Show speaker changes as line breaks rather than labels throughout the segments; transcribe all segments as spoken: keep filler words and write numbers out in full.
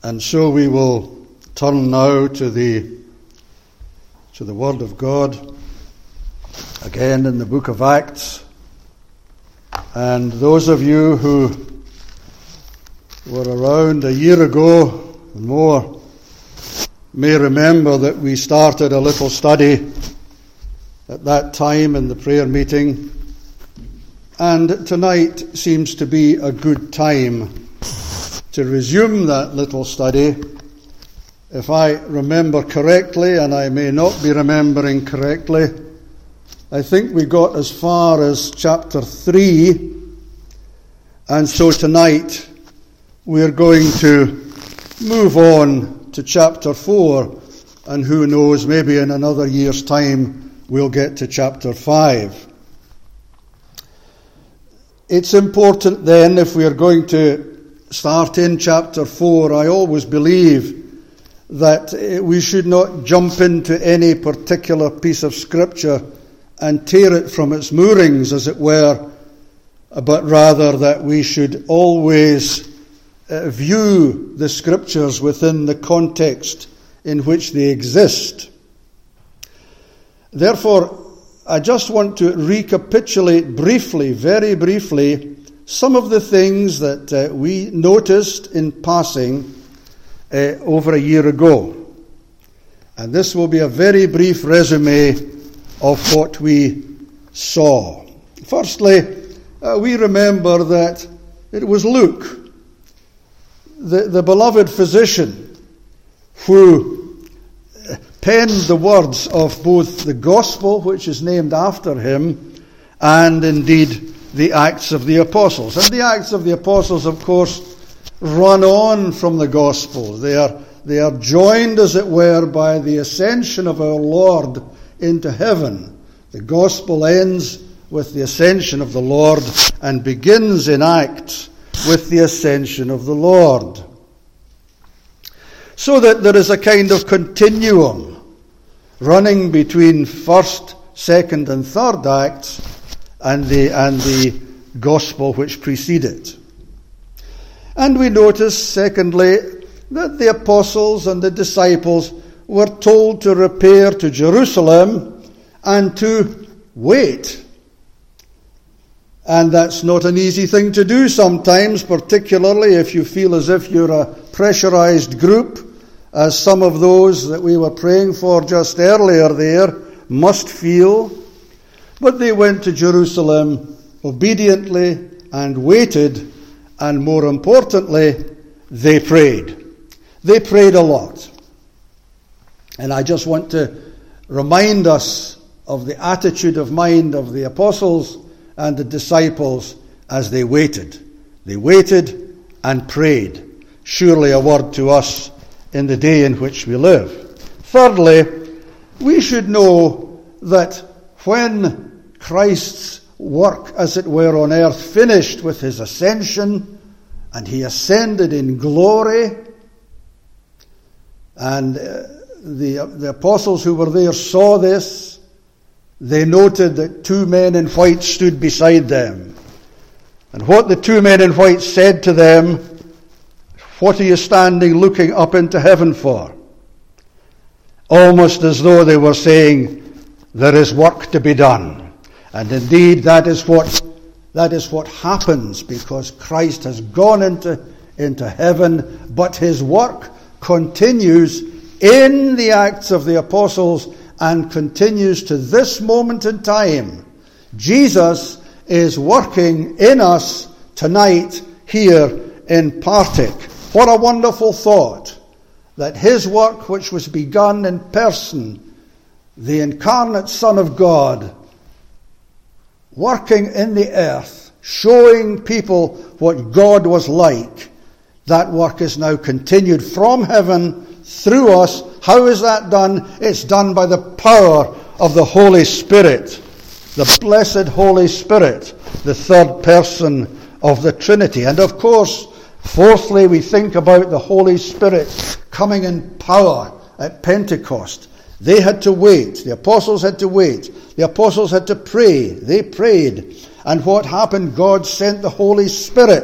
And so we will turn now to the to the Word of God, again in the book of Acts. And those of you who were around a year ago and more may remember that we started a little study at that time in the prayer meeting. And tonight seems to be a good time to resume that little study. If I remember correctly, and I may not be remembering correctly, I think we got as far as chapter three, and so tonight we're going to move on to chapter four, and who knows, maybe in another year's time we'll get to chapter five. It's important then, if we are going to start in chapter four, I always believe that we should not jump into any particular piece of scripture and tear it from its moorings, as it were, but rather that we should always uh, view the scriptures within the context in which they exist. Therefore, I just want to recapitulate briefly, very briefly, some of the things that uh, we noticed in passing uh, over a year ago. And this will be a very brief resume of what we saw. Firstly, uh, we remember that it was Luke, the, the beloved physician, who penned the words of both the Gospel, which is named after him, and indeed the Acts of the Apostles. And the Acts of the Apostles, of course, run on from the Gospel. They are, they are joined, as it were, by the ascension of our Lord into heaven. The Gospel ends with the ascension of the Lord and begins in Acts with the ascension of the Lord. So that there is a kind of continuum running between first, second, and third Acts and the and the gospel which precede it. And we notice, secondly, that the apostles and the disciples were told to repair to Jerusalem and to wait. And that's not an easy thing to do sometimes, particularly if you feel as if you're a pressurized group, as some of those that we were praying for just earlier there must feel. But they went to Jerusalem obediently and waited, and more importantly, they prayed. They prayed a lot. And I just want to remind us of the attitude of mind of the apostles and the disciples as they waited. They waited and prayed. Surely a word to us in the day in which we live. Thirdly, we should know that when Christ's work, as it were, on earth finished with his ascension, and he ascended in glory, and uh, the, the apostles who were there saw this, they noted that two men in white stood beside them. And what the two men in white said to them, "What are you standing looking up into heaven for?" Almost as though they were saying, there is work to be done. And indeed, that is what that is what happens, because Christ has gone into, into heaven, but his work continues in the Acts of the Apostles and continues to this moment in time. Jesus is working in us tonight here in Partick. What a wonderful thought, that his work, which was begun in person, the incarnate Son of God, working in the earth, showing people what God was like, that work is now continued from heaven through us. How is that done? It's done by the power of the Holy Spirit, the blessed Holy Spirit, the third person of the Trinity. And of course, fourthly, we think about the Holy Spirit coming in power at Pentecost. They had to wait. The apostles had to wait. The apostles had to pray. They prayed. And what happened? God sent the Holy Spirit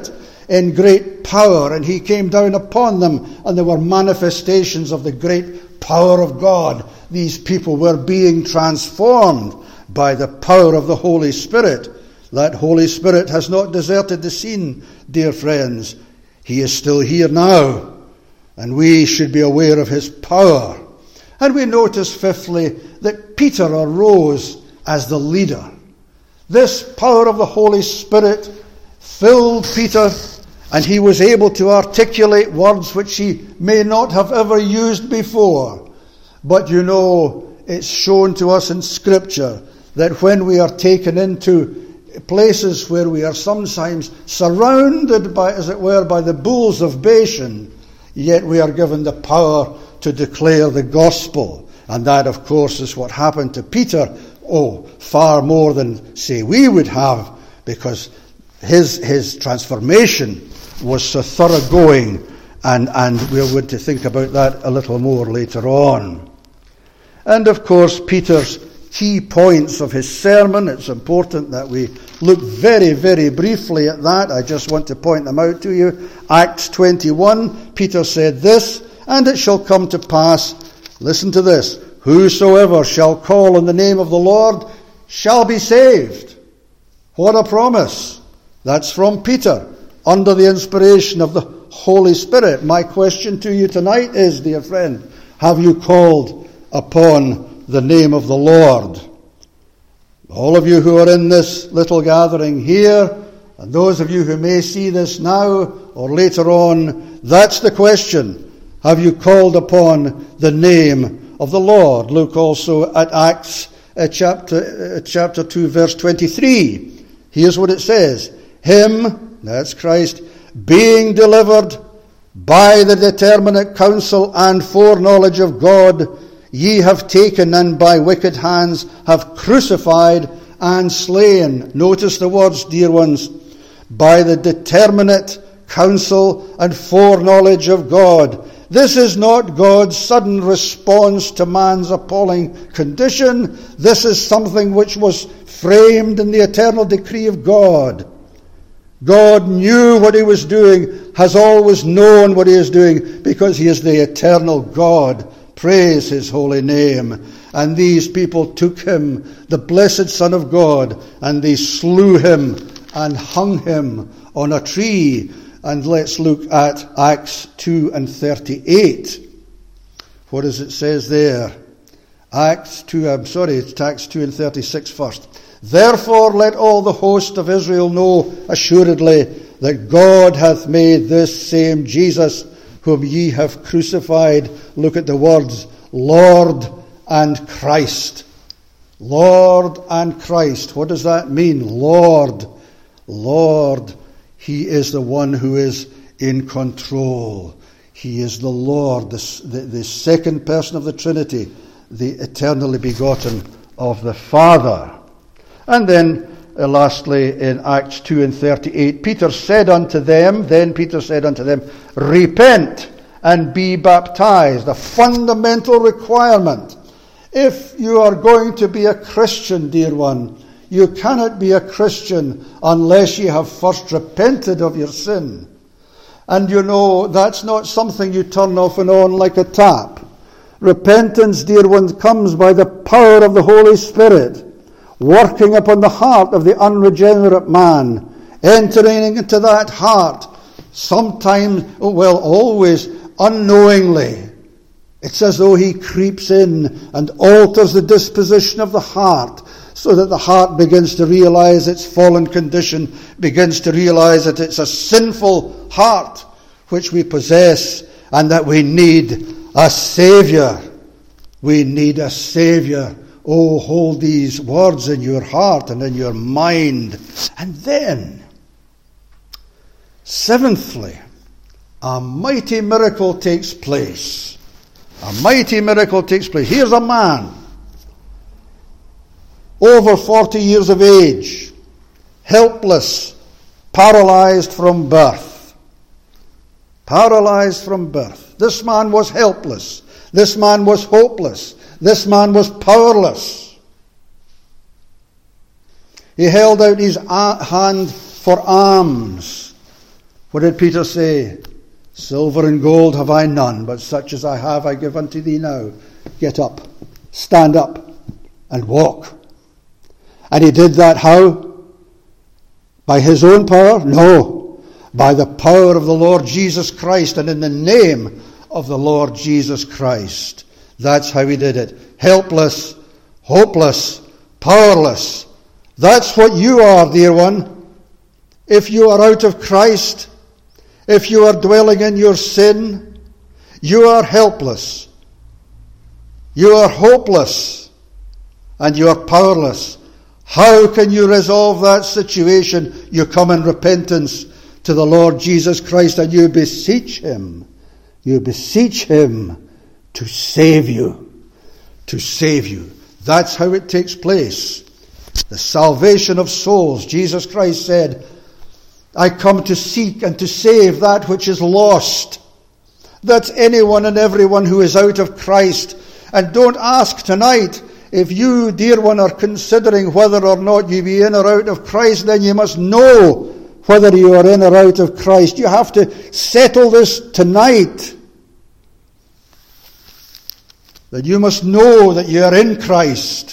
in great power, and he came down upon them, and there were manifestations of the great power of God. These people were being transformed by the power of the Holy Spirit. That Holy Spirit has not deserted the scene, dear friends. He is still here now, and we should be aware of his power. And we notice, fifthly, that Peter arose as the leader. This power of the Holy Spirit filled Peter, and he was able to articulate words which he may not have ever used before. But you know, it's shown to us in Scripture that when we are taken into places where we are sometimes surrounded by, as it were, by the bulls of Bashan, yet we are given the power to declare the gospel. And that, of course, is what happened to Peter. Oh, far more than, say, we would have, because his his transformation was so thoroughgoing, and, and we're going to think about that a little more later on. And, of course, Peter's key points of his sermon, it's important that we look very, very briefly at that. I just want to point them out to you. Acts twenty-one, Peter said this, and it shall come to pass, listen to this, whosoever shall call on the name of the Lord shall be saved. What a promise. That's from Peter, under the inspiration of the Holy Spirit. My question to you tonight is, dear friend, have you called upon the name of the Lord? All of you who are in this little gathering here, and those of you who may see this now or later on, that's the question. Have you called upon the name of the Lord? Look also at Acts uh, chapter, uh, chapter two, verse twenty-three. Here's what it says. Him, that's Christ, being delivered by the determinate counsel and foreknowledge of God, ye have taken and by wicked hands have crucified and slain. Notice the words, dear ones. By the determinate counsel and foreknowledge of God. This is not God's sudden response to man's appalling condition. This is something which was framed in the eternal decree of God. God knew what he was doing, has always known what he is doing, because he is the eternal God. Praise his holy name. And these people took him, the blessed Son of God, and they slew him and hung him on a tree. And let's look at Acts two and thirty-eight. What does it says there? Acts two, I'm sorry, it's Acts two and thirty-six first. Therefore let all the host of Israel know assuredly that God hath made this same Jesus, whom ye have crucified, look at the words, Lord and Christ. Lord and Christ. What does that mean? Lord. Lord. He is the one who is in control. He is the Lord, the, the, the second person of the Trinity, the eternally begotten of the Father. And then, uh, lastly, in Acts two and thirty-eight, Peter said unto them, then Peter said unto them, repent and be baptized. A fundamental requirement. If you are going to be a Christian, dear one, you cannot be a Christian unless you have first repented of your sin. And you know, that's not something you turn off and on like a tap. Repentance, dear ones, comes by the power of the Holy Spirit, working upon the heart of the unregenerate man, entering into that heart, sometimes, well, always unknowingly. It's as though he creeps in and alters the disposition of the heart, so that the heart begins to realize its fallen condition, begins to realize that it's a sinful heart which we possess, and that we need a Savior. We need a Savior. Oh, hold these words in your heart and in your mind. And then, seventhly, a mighty miracle takes place. A mighty miracle takes place. Here's a man, over forty years of age, helpless, paralyzed from birth. Paralyzed from birth. This man was helpless. This man was hopeless. This man was powerless. He held out his hand for alms. What did Peter say? Silver and gold have I none, but such as I have I give unto thee now. Get up, stand up, and walk. And he did that how? By his own power? No. By the power of the Lord Jesus Christ, and in the name of the Lord Jesus Christ. That's how he did it. Helpless, hopeless, powerless. That's what you are, dear one. If you are out of Christ, if you are dwelling in your sin, you are helpless. You are hopeless. And you are powerless. How can you resolve that situation? You come in repentance to the Lord Jesus Christ and you beseech him. You beseech him to save you. To save you. That's how it takes place. The salvation of souls. Jesus Christ said, I come to seek and to save that which is lost. That's anyone and everyone who is out of Christ. And don't ask tonight, if you, dear one, are considering whether or not you be in or out of Christ, then you must know whether you are in or out of Christ. You have to settle this tonight. That you must know that you are in Christ.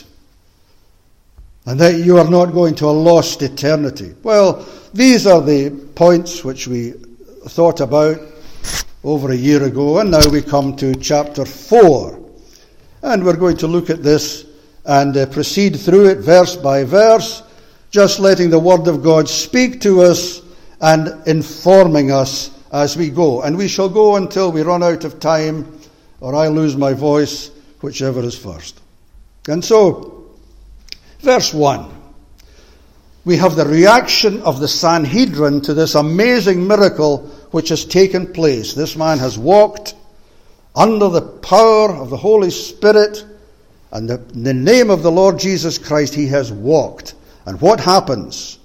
And that you are not going to a lost eternity. Well, these are the points which we thought about over a year ago. And now we come to chapter four. And we're going to look at this and uh, proceed through it verse by verse, just letting the Word of God speak to us and informing us as we go. And we shall go until we run out of time, or I lose my voice, whichever is first. And so, verse one. We have the reaction of the Sanhedrin to this amazing miracle which has taken place. This man has walked under the power of the Holy Spirit, and the, in the name of the Lord Jesus Christ, he has walked. And what happens?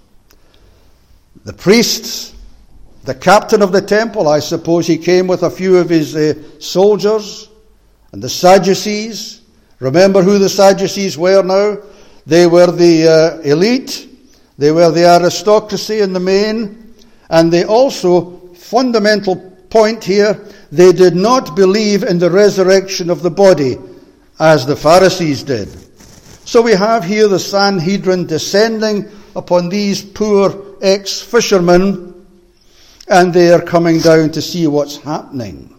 The priests, the captain of the temple, I suppose he came with a few of his uh, soldiers, and the Sadducees. Remember who the Sadducees were now? They were the uh, elite. They were the aristocracy in the main. And they also, fundamental point here, they did not believe in the resurrection of the body as the Pharisees did. So we have here the Sanhedrin descending upon these poor ex-fishermen, and they are coming down to see what's happening.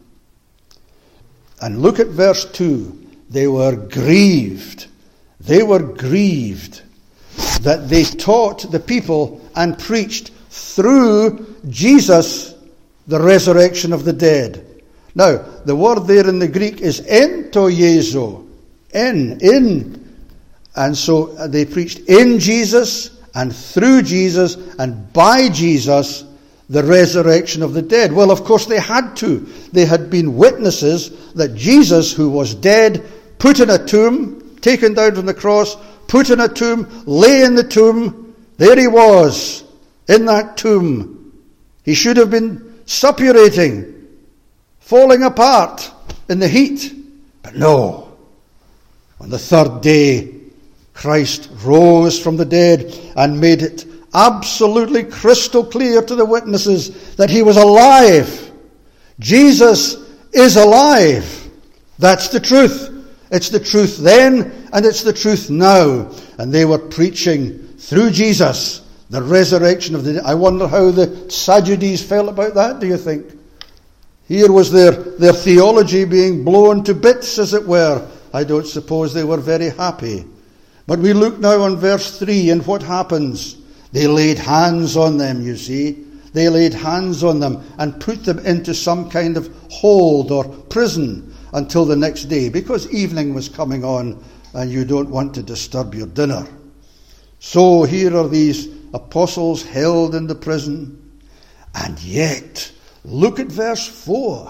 And look at verse two. They were grieved. They were grieved that they taught the people and preached through Jesus the resurrection of the dead. Now, the word there in the Greek is entoiezo. En, in. And so they preached in Jesus and through Jesus and by Jesus the resurrection of the dead. Well, of course they had to. They had been witnesses that Jesus, who was dead, put in a tomb, taken down from the cross, put in a tomb, lay in the tomb. There he was, in that tomb. He should have been suppurating, falling apart in the heat. But no. On the third day, Christ rose from the dead and made it absolutely crystal clear to the witnesses that he was alive. Jesus is alive. That's the truth. It's the truth then, and it's the truth now. And they were preaching through Jesus the resurrection of the dead. I wonder how the Sadducees felt about that, do you think? Here was their, their theology being blown to bits, as it were. I don't suppose they were very happy. But we look now on verse three, and what happens? They laid hands on them, you see. They laid hands on them and put them into some kind of hold or prison until the next day, because evening was coming on and you don't want to disturb your dinner. So here are these apostles held in the prison. And yet, look at verse four.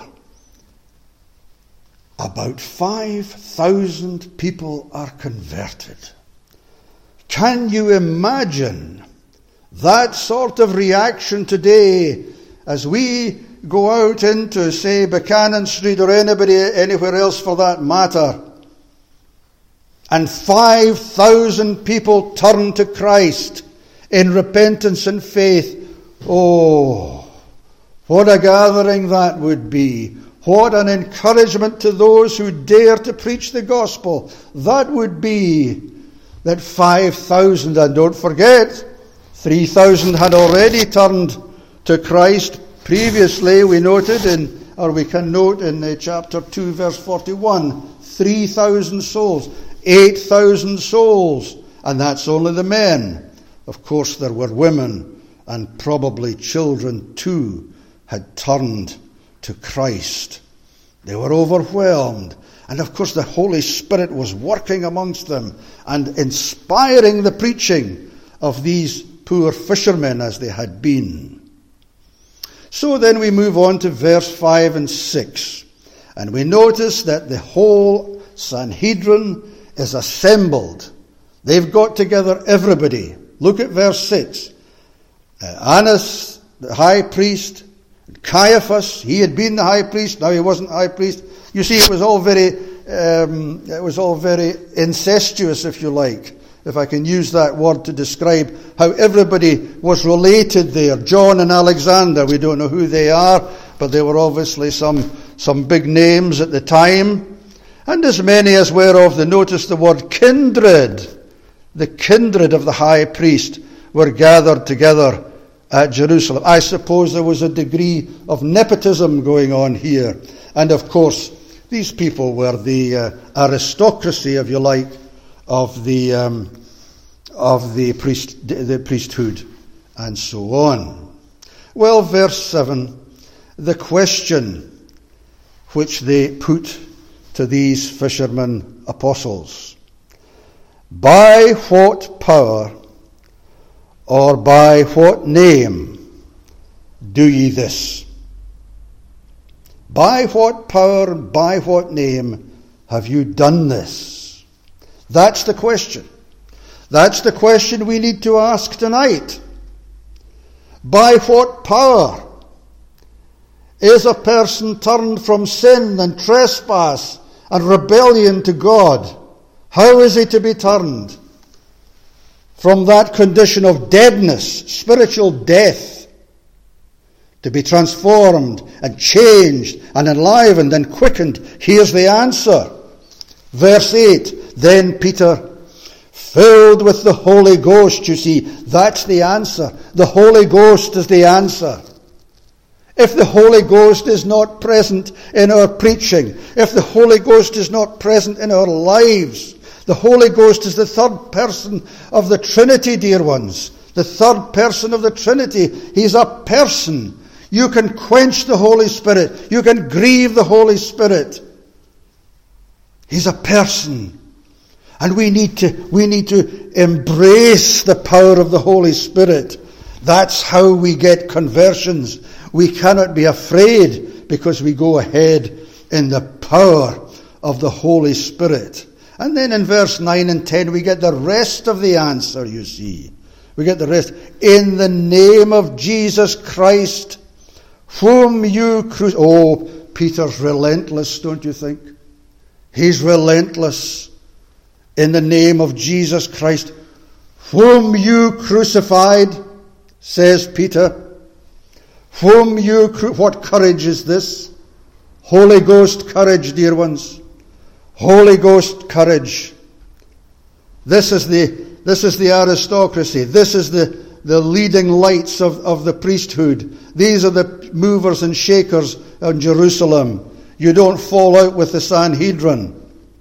About five thousand people are converted. Can you imagine that sort of reaction today as we go out into, say, Buchanan Street or anybody anywhere else for that matter, and five thousand people turn to Christ in repentance and faith? Oh, What a gathering that would be. What an encouragement to those who dare to preach the gospel. That would be that five thousand, and don't forget, three thousand had already turned to Christ previously. We noted in, or we can note in uh, chapter two, verse forty-one, three thousand souls, eight thousand souls, and that's only the men. Of course, there were women and probably children too had turned to Christ. They were overwhelmed. And of course the Holy Spirit was working amongst them and inspiring the preaching of these poor fishermen as they had been. So then we move on to verse five and six. And we notice that the whole Sanhedrin is assembled. They've got together everybody. Look at verse six. Uh, Annas, the high priest, Caiaphas, he had been the high priest, now he wasn't high priest. You see, it was all very, um, it was all very incestuous, if you like, if I can use that word to describe how everybody was related there. John and Alexander, we don't know who they are, but they were obviously some, some big names at the time. And as many as whereof they noticed the word kindred, the kindred of the high priest were gathered together at Jerusalem. I suppose there was a degree of nepotism going on here. And of course, these people were the uh, aristocracy, if you like, of the um, of the priest, the priesthood, and so on. Well, verse seven, the question which they put to these fishermen apostles: by what power or by what name do ye this? By what power and by what name have you done this? That's the question. That's the question we need to ask tonight. By what power is a person turned from sin and trespass and rebellion to God? How is he to be turned from that condition of deadness, spiritual death, to be transformed and changed and enlivened and quickened? Here's the answer. Verse eight, then Peter, filled with the Holy Ghost, you see, that's the answer. The Holy Ghost is the answer. If the Holy Ghost is not present in our preaching, if the Holy Ghost is not present in our lives, the Holy Ghost is the third person of the Trinity, dear ones. The third person of the Trinity. He's a person. You can quench the Holy Spirit. You can grieve the Holy Spirit. He's a person. And we need to, we need to embrace the power of the Holy Spirit. That's how we get conversions. We cannot be afraid because we go ahead in the power of the Holy Spirit. And then in verse nine and ten we get the rest of the answer, you see. We get the rest. In the name of Jesus Christ, whom you crucified. Oh, Peter's relentless, don't you think? He's relentless. In the name of Jesus Christ, whom you crucified, says Peter. Whom you, cru- what courage is this? Holy Ghost courage, dear ones. Holy Ghost courage. This is the, this is the aristocracy. This is the, the leading lights of, of the priesthood. These are the movers and shakers in Jerusalem. You don't fall out with the Sanhedrin.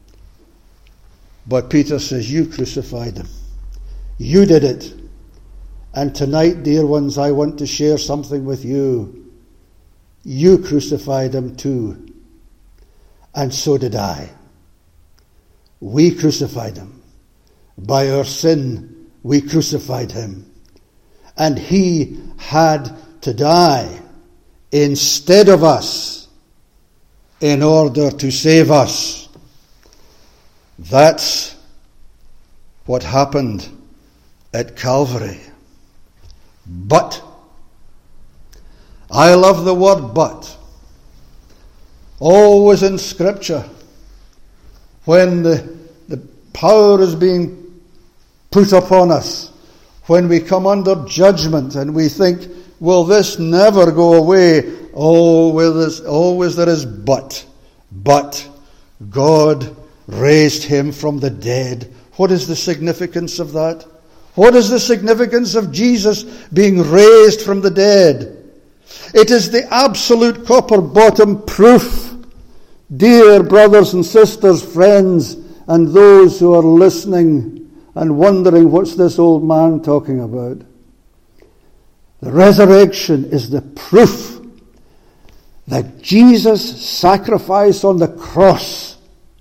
But Peter says, you crucified him. You did it. And tonight, dear ones, I want to share something with you. You crucified him too. And so did I. We crucified him. By our sin, we crucified him. And he had to die instead of us in order to save us. That's what happened at Calvary. But, I love the word but. Always in Scripture, when the, the power is being put upon us, when we come under judgment and we think will this never go away? Always, always there is but. But God raised him from the dead. What is the significance of that? What is the significance of Jesus being raised from the dead? It is the absolute copper-bottom proof, dear brothers and sisters, friends, and those who are listening and wondering, what's this old man talking about? The resurrection is the proof that Jesus' sacrifice on the cross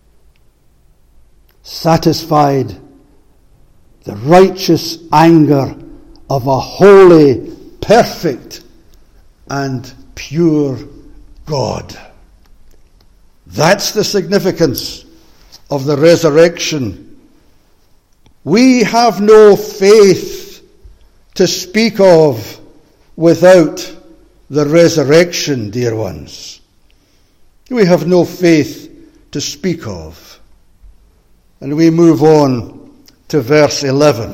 satisfied the righteous anger of a holy, perfect, and pure God. That's the significance of the resurrection. We have no faith to speak of without the resurrection, dear ones. We have no faith to speak of. And we move on to verse eleven.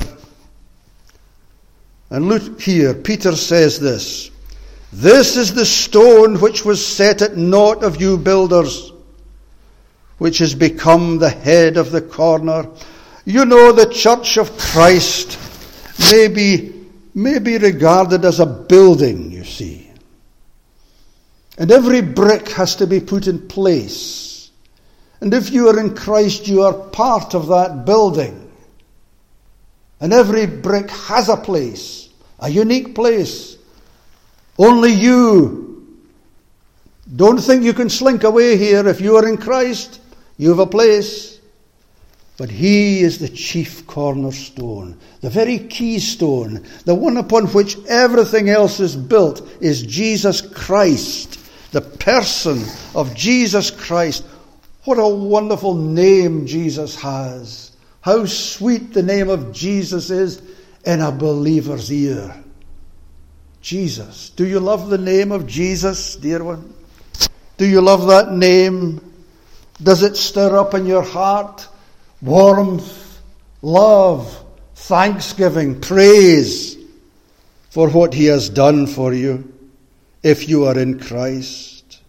And look here, Peter says this: "This is the stone which was set at naught of you builders, which has become the head of the corner." You know, the church of Christ may be, may be regarded as a building, you see. And every brick has to be put in place. And if you are in Christ, you are part of that building. And every brick has a place, a unique place. Only you. Don't think you can slink away here. If you are in Christ, you have a place. But he is the chief cornerstone, the very keystone, the one upon which everything else is built is Jesus Christ, the person of Jesus Christ. What a wonderful name Jesus has. How sweet the name of Jesus is in a believer's ear. Jesus. Do you love the name of Jesus, dear one? Do you love that name? Does it stir up in your heart warmth, love, thanksgiving, praise for what he has done for you if you are in Christ?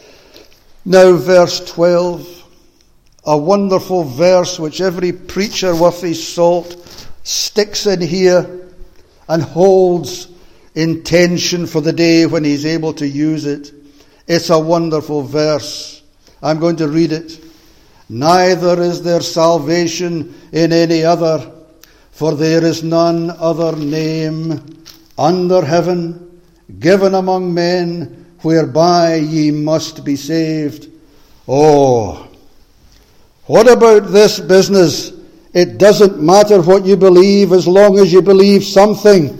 Now verse twelve, a wonderful verse which every preacher worth his salt sticks in here and holds in tension for the day when he's able to use it. It's a wonderful verse. I'm going to read it. "Neither is there salvation in any other, for there is none other name under heaven given among men whereby ye must be saved." Oh, what about this business? It doesn't matter what you believe as long as you believe something.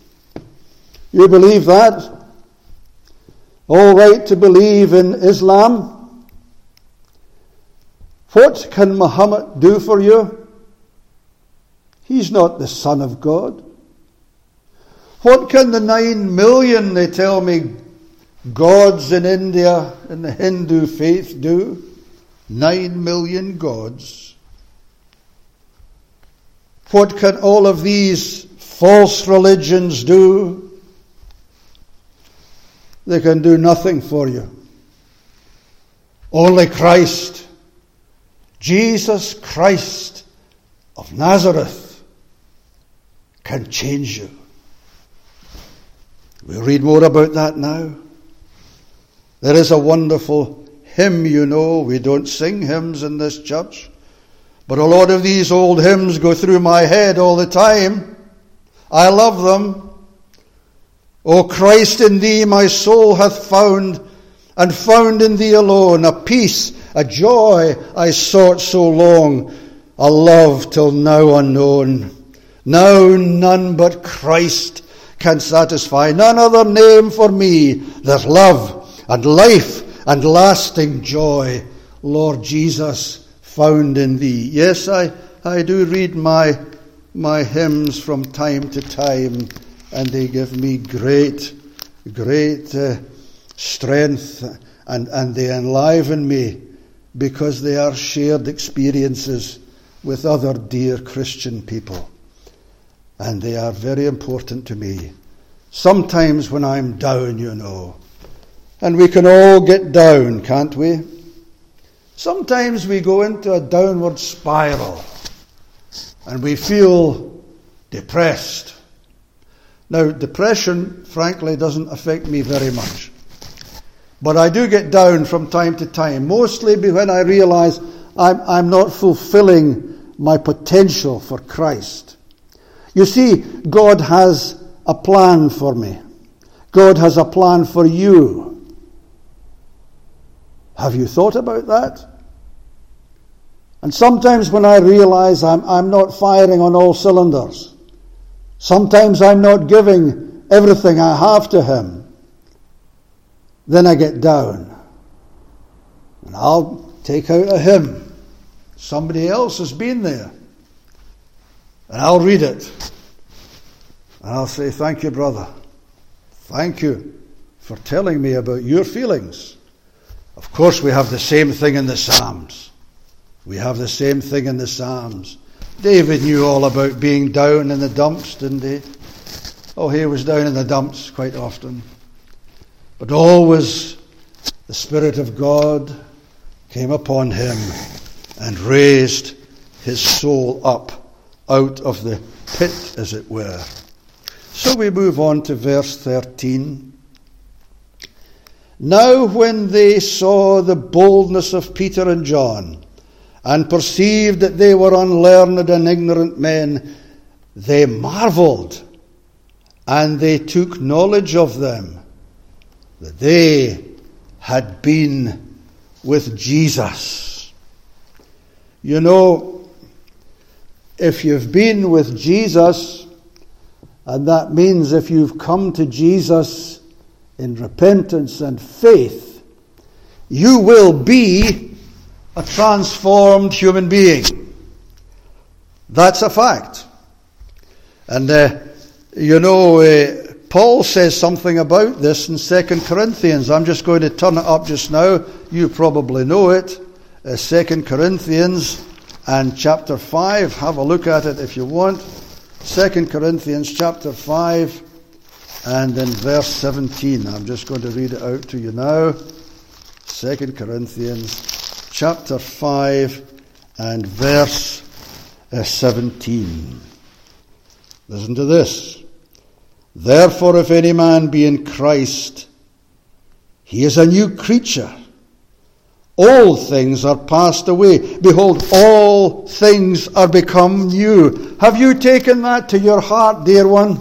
You believe that? All right to believe in Islam. What can Muhammad do for you? He's not the Son of God. What can the nine million, they tell me, gods in India in the Hindu faith do? Nine million gods. What can all of these false religions do? They can do nothing for you. Only Christ, Jesus Christ of Nazareth, can change you. We'll read more about that now. There is a wonderful hymn, you know. We don't sing hymns in this church, but a lot of these old hymns go through my head all the time. I love them. "O Christ, in thee my soul hath found, and found in thee alone a peace, a joy I sought so long, a love till now unknown. Now none but Christ can satisfy, none other name for me, there's love and life and lasting joy, Lord Jesus, found in thee." Yes, I, I do read my, my hymns from time to time, and they give me great, great uh, strength, and, and they enliven me because they are shared experiences with other dear Christian people. And they are very important to me. Sometimes when I'm down, you know, and we can all get down, can't we? Sometimes we go into a downward spiral and we feel depressed. Now, depression, frankly, doesn't affect me very much. But I do get down from time to time, mostly when I realize I'm, I'm not fulfilling my potential for Christ. You see, God has a plan for me. God has a plan for you. Have you thought about that? And sometimes when I realize I'm, I'm not firing on all cylinders, sometimes I'm not giving everything I have to Him, then I get down. And I'll take out a hymn. Somebody else has been there. And I'll read it. And I'll say, thank you, brother. Thank you for telling me about your feelings. Of course, we have the same thing in the Psalms. We have the same thing in the Psalms. David knew all about being down in the dumps, didn't he? Oh, he was down in the dumps quite often. But always the Spirit of God came upon him and raised his soul up out of the pit, as it were. So we move on to verse thirteen. Now when they saw the boldness of Peter and John, and perceived that they were unlearned and ignorant men, they marveled, and they took knowledge of them, that they had been with Jesus. You know, if you've been with Jesus, and that means if you've come to Jesus in repentance and faith, you will be a transformed human being. That's a fact. And, uh, you know, uh, Paul says something about this in Second Corinthians. I'm just going to turn it up just now. You probably know it. Uh, Second Corinthians and chapter five. Have a look at it if you want. Second Corinthians chapter five and in verse seventeen. I'm just going to read it out to you now. Second Corinthians chapter five and verse uh, seventeen. Listen to this. Therefore, if any man be in Christ, he is a new creature. All things are passed away. Behold, all things are become new. Have you taken that to your heart, dear one?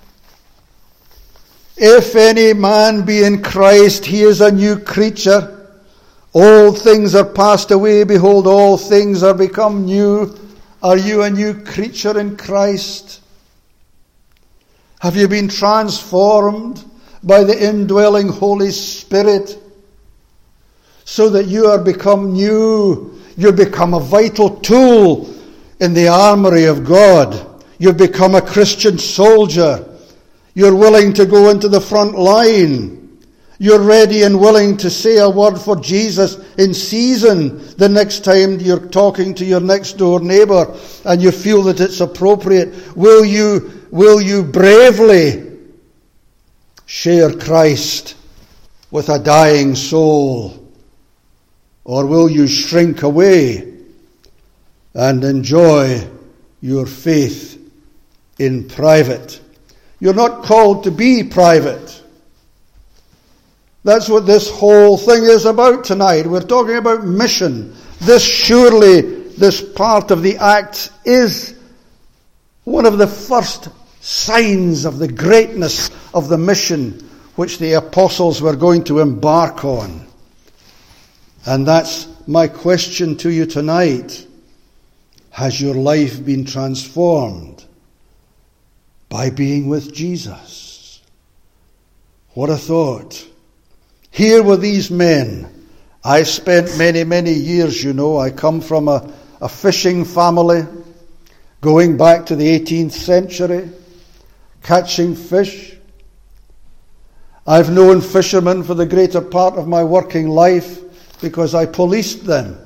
If any man be in Christ, he is a new creature. All things are passed away. Behold, all things are become new. Are you a new creature in Christ? Have you been transformed by the indwelling Holy Spirit so that you are become new? You become a vital tool in the armory of God. You've become a Christian soldier. You're willing to go into the front line. You're ready and willing to say a word for Jesus in season the next time you're talking to your next door neighbor and you feel that it's appropriate. Will you Will you bravely share Christ with a dying soul? Or will you shrink away and enjoy your faith in private? You're not called to be private. That's what this whole thing is about tonight. We're talking about mission. This surely, this part of the Acts is one of the first signs of the greatness of the mission which the apostles were going to embark on. And that's my question to you tonight. Has your life been transformed by being with Jesus? What a thought. Here were these men. I spent many, many years, you know. I come from a, a fishing family, going back to the eighteenth century, catching fish. I've known fishermen for the greater part of my working life because I policed them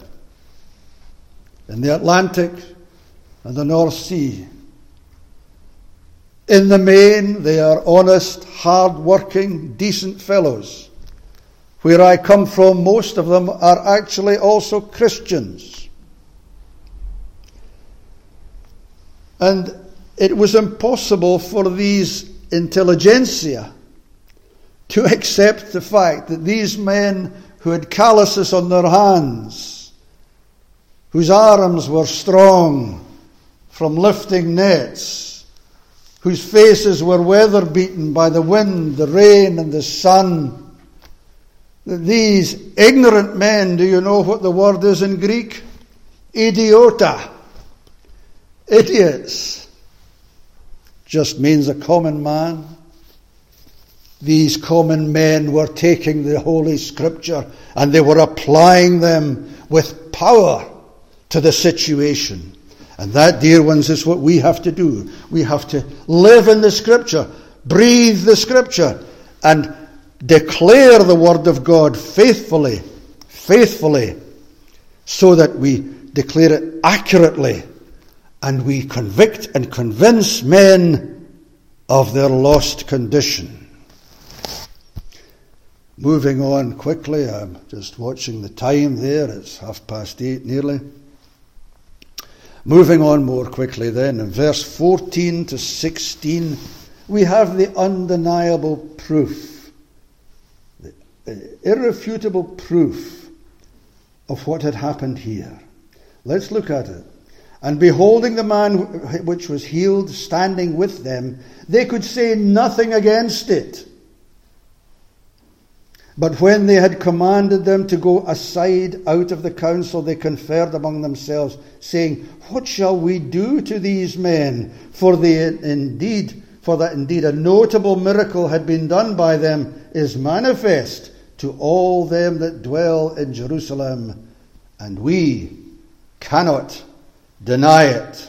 in the Atlantic and the North Sea. In the main, they are honest, hard-working, decent fellows. Where I come from, most of them are actually also Christians. And it was impossible for these intelligentsia to accept the fact that these men who had calluses on their hands, whose arms were strong from lifting nets, whose faces were weather-beaten by the wind, the rain, and the sun, that these ignorant men, do you know what the word is in Greek? Idiota. Idiots. Just means a common man. These common men were taking the Holy Scripture and they were applying them with power to the situation. And that, dear ones, is what we have to do. We have to live in the Scripture, breathe the Scripture, and declare the Word of God faithfully, faithfully, so that we declare it accurately and we convict and convince men of their lost condition. Moving on quickly, I'm just watching the time there, it's half past eight nearly. Moving on more quickly then, in verse fourteen to sixteen, we have the undeniable proof, the irrefutable proof of what had happened here. Let's look at it. And beholding the man which was healed standing with them, they could say nothing against it. But when they had commanded them to go aside out of the council, they conferred among themselves, saying, What shall we do to these men? For they indeed, for that indeed a notable miracle had been done by them, is manifest to all them that dwell in Jerusalem, and we cannot deny it.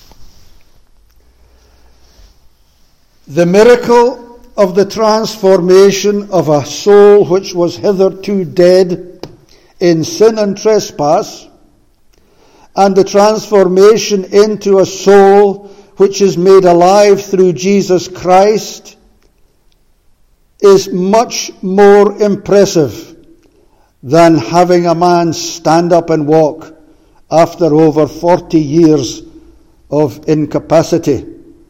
The miracle of the transformation of a soul which was hitherto dead in sin and trespass, and the transformation into a soul which is made alive through Jesus Christ, is much more impressive than having a man stand up and walk after over forty years of incapacity.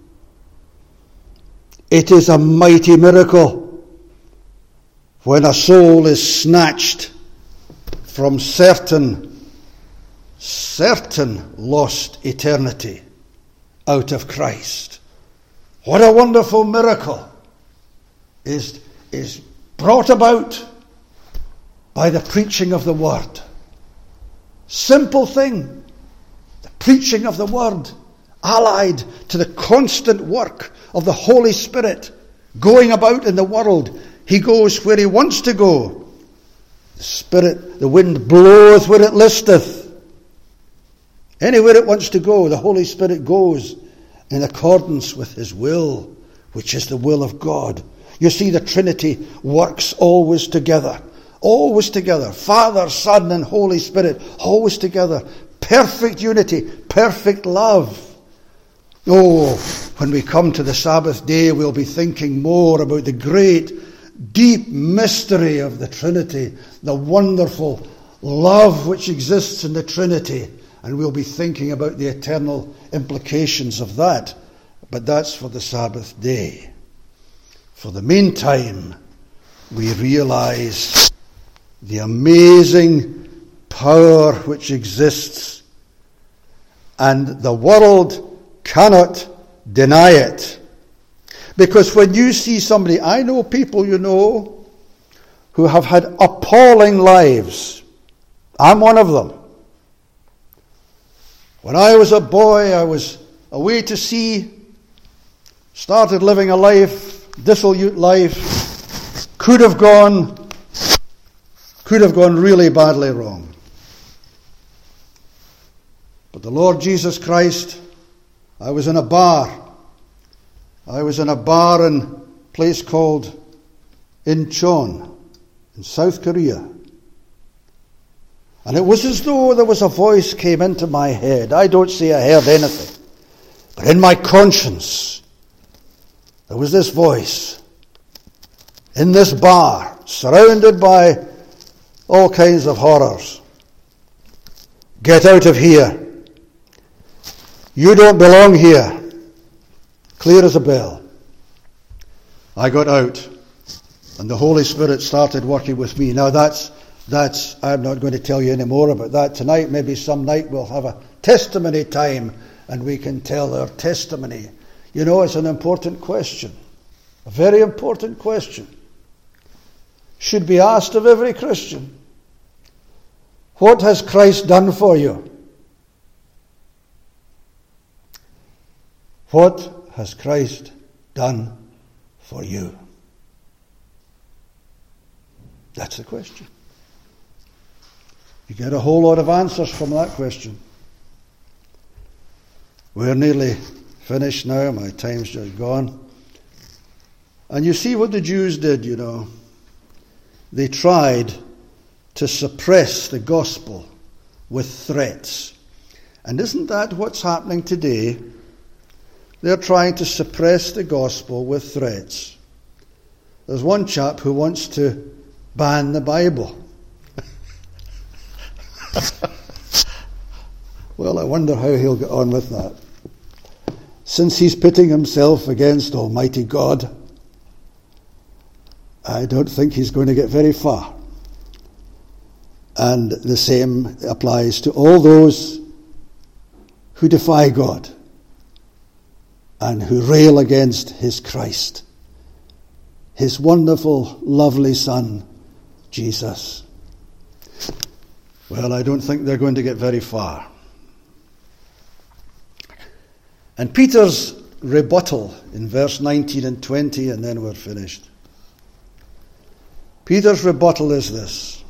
It is a mighty miracle when a soul is snatched from certain, certain lost eternity out of Christ. What a wonderful miracle is, is brought about by the preaching of the Word. Simple thing, the preaching of the Word, allied to the constant work of the Holy Spirit going about in the world. He goes where he wants to go. The Spirit, the wind bloweth where it listeth. Anywhere it wants to go, the Holy Spirit goes in accordance with his will, which is the will of God. You see, the Trinity works always together. Always together. Father, Son, and Holy Spirit, always together. Perfect unity, perfect love. Oh, when we come to the Sabbath day, we'll be thinking more about the great, deep mystery of the Trinity, the wonderful love which exists in the Trinity, and we'll be thinking about the eternal implications of that. But that's for the Sabbath day. For the meantime, we realize the amazing power which exists, and the world cannot deny it. Because when you see somebody, I know people, you know, who have had appalling lives. I'm one of them. When I was a boy, I was away to sea, started living a life, dissolute life, could have gone, could have gone really badly wrong. But the Lord Jesus Christ, I was in a bar. I was in a bar in a place called Incheon in South Korea. And it was as though there was a voice came into my head. I don't say I heard anything. But in my conscience, there was this voice in this bar, surrounded by all kinds of horrors. Get out of here. You don't belong here. Clear as a bell. I got out, and the Holy Spirit started working with me. Now that's, that's, I'm not going to tell you any more about that tonight. Maybe some night we'll have a testimony time, and we can tell our testimony. You know, it's an important question. A very important question. Should be asked of every Christian. What has Christ done for you? What has Christ done for you? That's the question. You get a whole lot of answers from that question. We're nearly finished now. My time's just gone. And you see what the Jews did, you know. They tried to suppress the gospel with threats. And isn't that what's happening today? They're trying to suppress the gospel with threats. There's one chap who wants to ban the Bible. Well, I wonder how he'll get on with that. Since he's pitting himself against Almighty God, I don't think he's going to get very far. And the same applies to all those who defy God and who rail against his Christ, his wonderful, lovely Son, Jesus. Well, I don't think they're going to get very far. And Peter's rebuttal in verse nineteen and twenty, and then we're finished. Peter's rebuttal is this: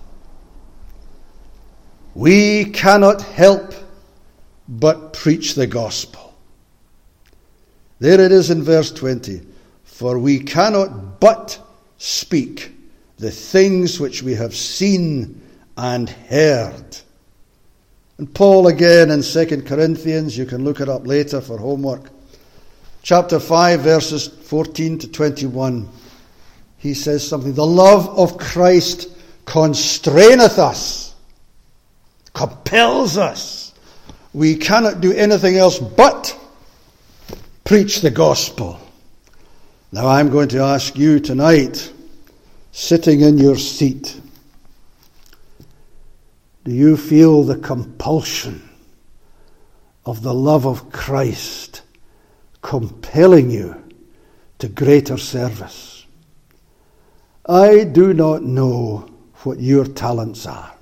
we cannot help but preach the gospel. There it is in verse twenty. For we cannot but speak the things which we have seen and heard. And Paul again in Second Corinthians, you can look it up later for homework, chapter five, verses fourteen to twenty-one, he says something. The love of Christ constraineth us, compels us. We cannot do anything else but preach the gospel. Now I'm going to ask you tonight, sitting in your seat, do you feel the compulsion of the love of Christ compelling you to greater service? I do not know what your talents are,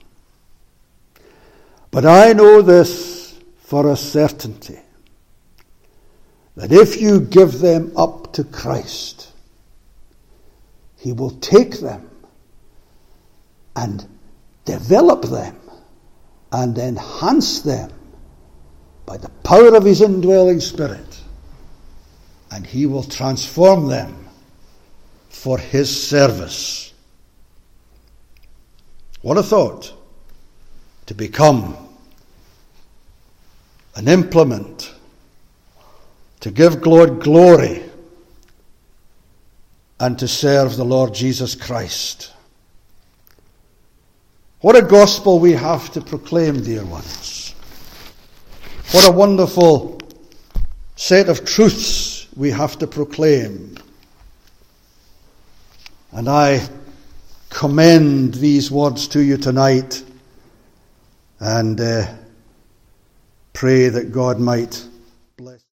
but I know this for a certainty, that if you give them up to Christ, he will take them and develop them and enhance them by the power of his indwelling Spirit, and he will transform them for his service. What a thought, to become an implement to give God glory and to serve the Lord Jesus Christ. What a gospel we have to proclaim, dear ones. What a wonderful set of truths we have to proclaim. And I commend these words to you tonight, and uh, pray that God might